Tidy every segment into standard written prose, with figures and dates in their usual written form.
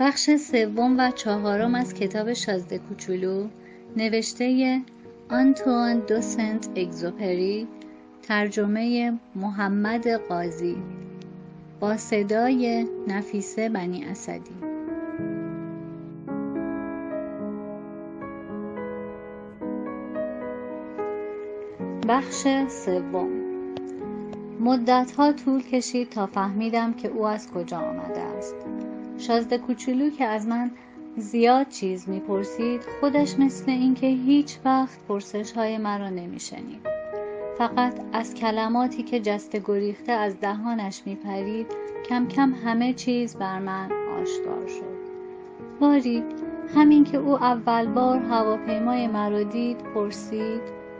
بخش سوم و چهارم از کتاب شازده کوچولو، نوشته آنتوان دو سنت اگزوپری، ترجمه محمد قاضی، با صدای نفیسه بنی اسدی. بخش سوم. مدت‌ها طول کشید تا فهمیدم که او از کجا آمده است. شازده کوچولو که از من زیاد چیز میپرسید، خودش مثل اینکه هیچ وقت پرسش‌های مرا نمیشنید. فقط از کلماتی که جسته گریخته از دهانش میپرید کم کم همه چیز بر من آشکار شد. باری همین که او اول بار هواپیمای مرا دید پرسید: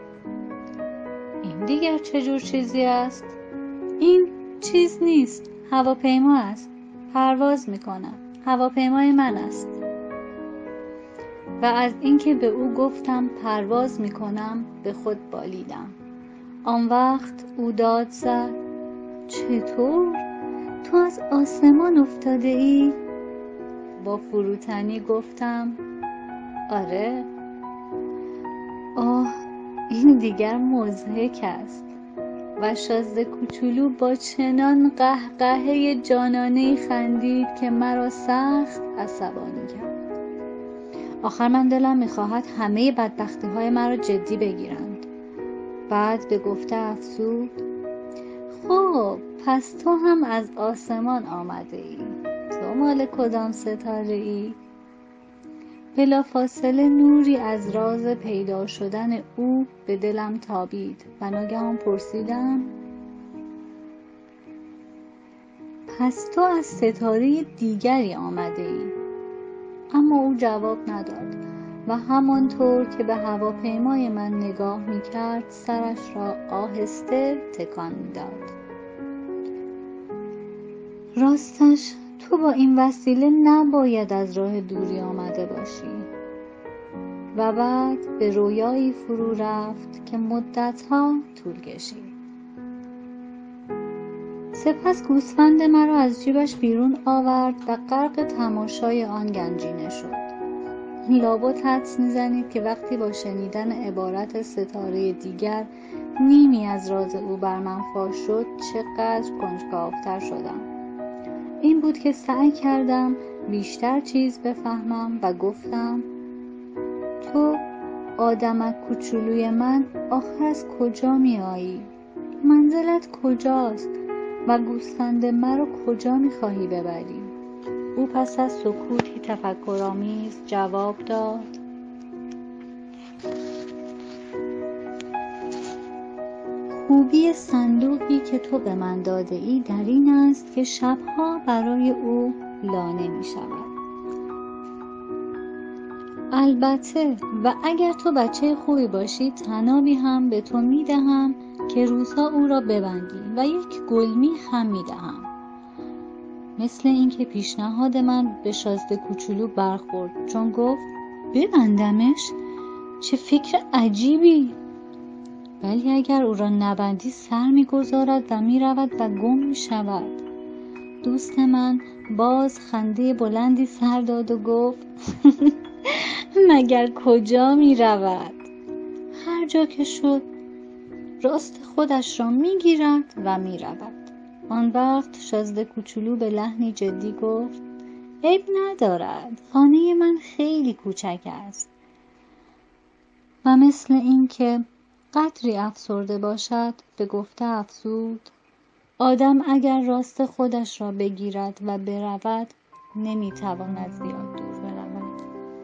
این دیگر چه جور چیزی است؟ این چیز نیست، هواپیما است. پرواز میکنم. هواپیمای من است. و از اینکه به او گفتم پرواز میکنم به خود بالیدم. آن وقت او داد زد: چطور؟ تو از آسمان افتاده ای؟ با فروتنی گفتم: آره. آه، این دیگر مضحک است. و شازده کوچولو با چنان قهقهه جانانه‌ای خندید که مرا سخت عصبانی کرد. آخر من دلم می‌خواهد همه بدبختی‌های مرا جدی بگیرند. بعد به گفته افزود: خب پس تو هم از آسمان آمده ای. تو مال کدام ستاره ای؟ بلافاصله نوری از راز پیدا شدن او به دلم تابید و ناگهان پرسیدم: پس تو از ستاره دیگری آمده ای؟ اما او جواب نداد و همانطور که به هواپیمای من نگاه می‌کرد سرش را آهسته تکان می‌داد. راستش تو با این وسیله نباید از راه دوری آمده باشی. و بعد به رویایی فرو رفت که مدت‌ها طول کشید. سپس گوسفند مرا از جیبش بیرون آورد و غرق تماشای آن گنجینه شد. لابد حدس می‌زنید که وقتی با شنیدن عبارت ستاره دیگر نیمی از راز او بر من فاش شد چقدر کنجکاوتر شدم. این بود که سعی کردم بیشتر چیز بفهمم و گفتم: تو آدمک کوچولوی من آخر از کجا می آیی؟ منزلت کجاست؟ و گوسفند مرا کجا می خواهی ببری؟ او پس از سکوتی تفکرآمیز جواب داد: خوبی صندوقی که تو به من داده ای در این است که شبها برای او لانه می شود. البته و اگر تو بچه خوبی باشی طنابی هم به تو می دهم که روزها او را ببندی و یک گلمیخ هم می دهم. مثل اینکه پیشنهاد من به شازده کوچولو برخورد، چون گفت: ببندمش؟ چه فکر عجیبی! ولی اگر او را نبندی سر می‌گذارد و می‌رود و گم می‌شود. دوست من باز خنده بلندی سر داد و گفت: مگر کجا می‌رود؟ هر جا که شد راست خودش را می‌گیرد و می‌رود. آن وقت شازده کوچولو به لحنی جدی گفت: عیب ندارد، خانه من خیلی کوچک است. و مثل اینکه قدری افسرده باشد به گفته افزود: آدم اگر راست خودش را بگیرد و برود نمیتواند زیاد دور برود.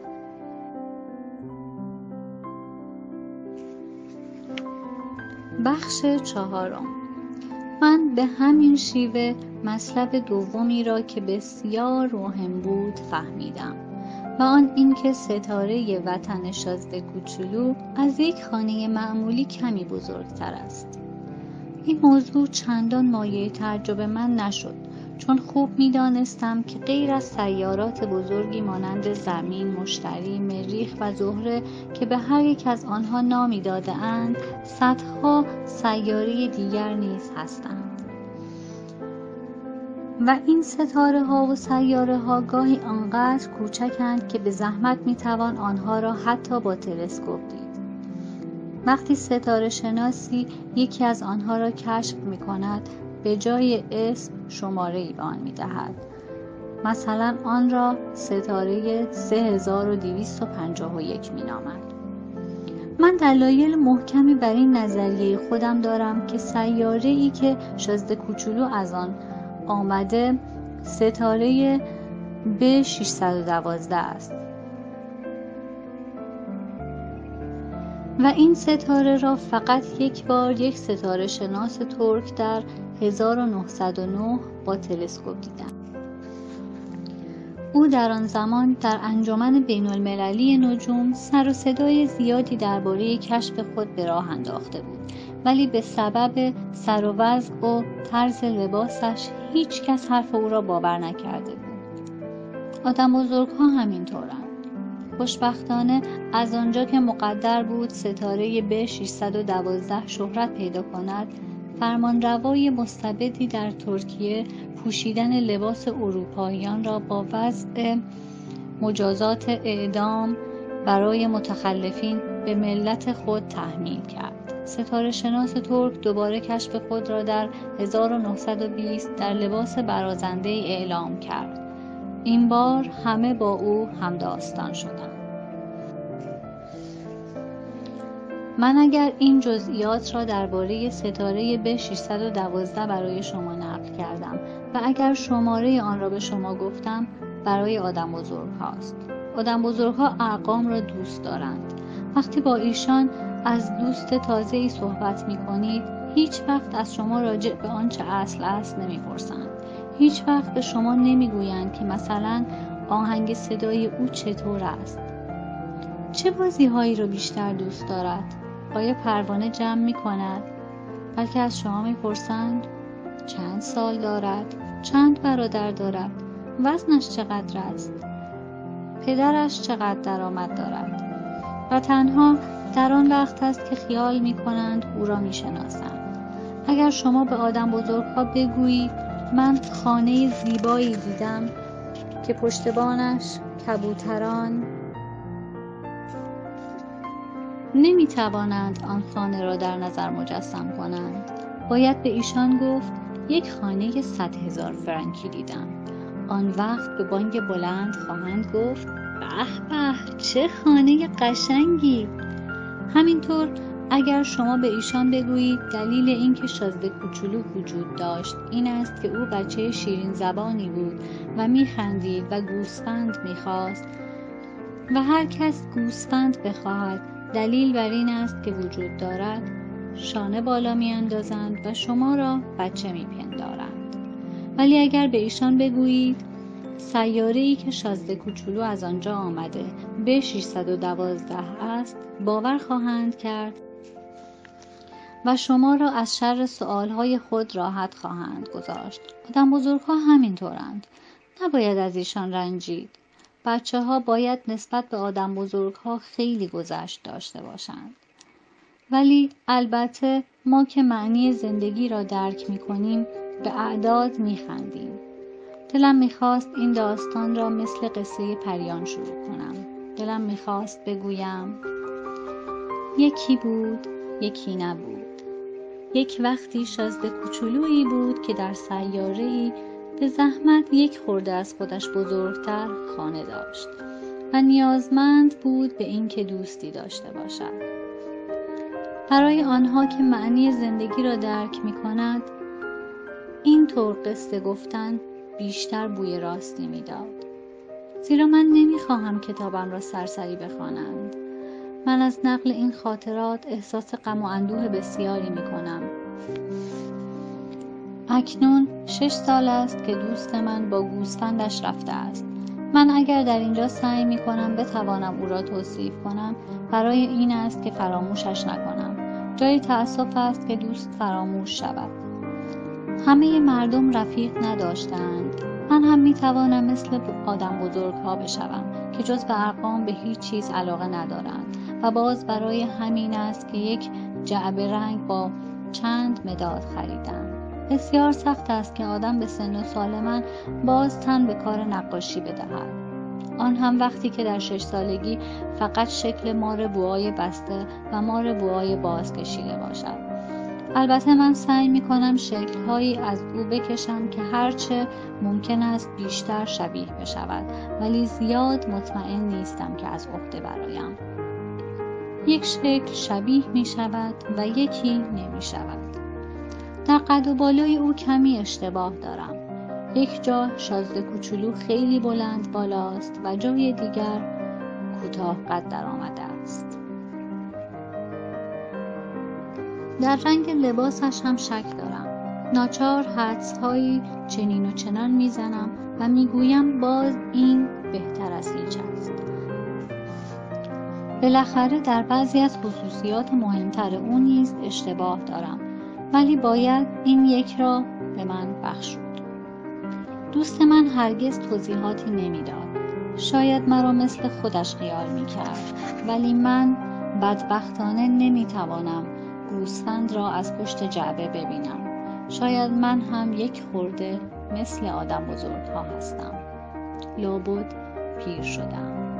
بخش چهارم. من به همین شیوه مطلب دومی را که بسیار مهم بود فهمیدم و آن اینکه ستاره وطن شازده کوچولو از یک خانه معمولی کمی بزرگتر است. این موضوع چندان مایه تعجب من نشد، چون خوب می‌دانستم که غیر از سیارات بزرگی مانند زمین، مشتری، مریخ و زهره که به هر یک از آنها نامی داده‌اند، صدها سیاره دیگر نیز هستند. و این ستاره ها و سیاره ها گاهی آنقدر کوچکند که به زحمت میتوان آنها را حتی با تلسکوپ دید. وقتی ستاره شناسی یکی از آنها را کشف می کند، به جای اسم شماره‌ای به آن می دهد. مثلا آن را ستاره 3251 می نامد. من دلایل محکمی بر این نظریه خودم دارم که سیاره‌ای که شازده کوچولو از آن آمده ستاره B612 است و این ستاره را فقط یک بار یک ستاره شناس ترک در 1909 با تلسکوپ دیدند. او در آن زمان در انجمن بین‌المللی نجوم سر و صدای زیادی درباره کشف خود به راه انداخته بود، ولی به سبب سر و وضع و طرز لباسش هیچ کس حرف او را باور نکرده بود. آدم بزرگ‌ها همینطورند. خوشبختانه از آنجا که مقدر بود ستاره B612 شهرت پیدا کند، فرمانروای مستبدی در ترکیه پوشیدن لباس اروپاییان را با وضع مجازات اعدام برای متخلفین به ملت خود تحمیل کرد. ستاره شناس ترک دوباره کشف خود را در 1920 در لباس برازنده‌ای اعلام کرد. این بار همه با او همداستان شدند. من اگر این جزئیات را درباره ستاره B612 برای شما نقل کردم و اگر شماره آن را به شما گفتم، برای آدم بزرگ هاست. آدم بزرگ ها ارقام را دوست دارند. وقتی با ایشان از دوست تازه‌ای صحبت می کنید، هیچ وقت از شما راجع به آنچه اصل است نمی پرسند. هیچ وقت به شما نمی گویند که مثلا آهنگ صدای او چطور است. چه بازی هایی را بیشتر دوست دارد؟ آیا پروانه جمع می کند؟ بلکه از شما می پرسند چند سال دارد؟ چند برادر دارد؟ وزنش چقدر است؟ پدرش چقدر درآمد دارد؟ و تنها در آن وقت است که خیال می کنند او را می شناسند. اگر شما به آدم بزرگها بگویید من خانه زیبایی دیدم که پشتبانش کبوتران نمی توانند آن خانه را در نظر مجسم کنند، باید به ایشان گفت یک خانه 100,000 فرانکی دیدم. آن وقت به بانگ بلند خواهند گفت به به چه خانه قشنگی. همینطور اگر شما به ایشان بگویید دلیل اینکه شازده کوچولو وجود داشت این است که او بچه شیرین زبانی بود و میخندید و گوسفند میخواست و هر کس گوسفند بخواهد دلیل بر این است که وجود دارد، شانه بالا میاندازند و شما را بچه میپندارند. ولی اگر به ایشان بگویید سیاره‌ای که شازده کوچولو از آنجا آمده B612 است، باور خواهند کرد و شما را از شر سؤالهای خود راحت خواهند گذاشت. آدم بزرگها همینطورند. نباید از ایشان رنجید. بچه ها باید نسبت به آدم بزرگها خیلی گذشت داشته باشند. ولی البته ما که معنی زندگی را درک می کنیم به اعداد می خندیم. دلم می خواست این داستان را مثل قصه پریان شروع کنم. دلم می خواست بگویم یکی بود، یکی نبود. یک وقتی شازده کوچولویی بود که در سیاره‌ای به زحمت یک خورده از خودش بزرگتر خانه داشت و نیازمند بود به این که دوستی داشته باشد. برای آنها که معنی زندگی را درک می کند، این طور قصه گفتن بیشتر بوی راستی می داد. زیرا من نمی خواهم کتابم را سرسری بخوانند. من از نقل این خاطرات احساس غم و اندوه بسیاری می کنم. اکنون 6 سال است که دوست من با گوسفندش رفته است. من اگر در اینجا سعی می کنم بتوانم او را توصیف کنم، برای این است که فراموشش نکنم. جای تأسف است که دوست فراموش شود. همه مردم رفیق نداشتند. من هم می توانم مثل آدم بزرگها بشوم که جز به ارقام به هیچ چیز علاقه ندارند و باز برای همین است که یک جعبه رنگ با چند مداد خریدم. بسیار سخت است که آدم به سن و سال من باز تن به کار نقاشی بدهد. آن هم وقتی که در 6 سالگی فقط شکل مار بوهای بسته و مار بوهای باز کشیده باشد. البته من سعی می کنم شکل‌هایی از او بکشم که هرچه ممکن است بیشتر شبیه بشود، ولی زیاد مطمئن نیستم که از عهده برایم. یک شکل شبیه می شود و یکی نمی شود. در قد و بالای او کمی اشتباه دارم. یک جا شازده کوچولو خیلی بلند بالاست و جای دیگر کوتاه قد در آمده است. در رنگ لباسش هم شک دارم. ناچار حدس‌هایی چنین و چنان میزنم و میگویم باز این بهتر از هیچ است. بالاخره در بعضی از خصوصیات مهمتر او نیز اشتباه دارم، ولی باید این یک را به من بخشود. دوست من هرگز توضیحاتی نمیداد. شاید مرا مثل خودش خیال میکرد، ولی من بدبختانه نمیتوانم گوسفند را از پشت جعبه ببینم. شاید من هم یک خورده مثل آدم بزرگها هستم. لابد پیر شدم.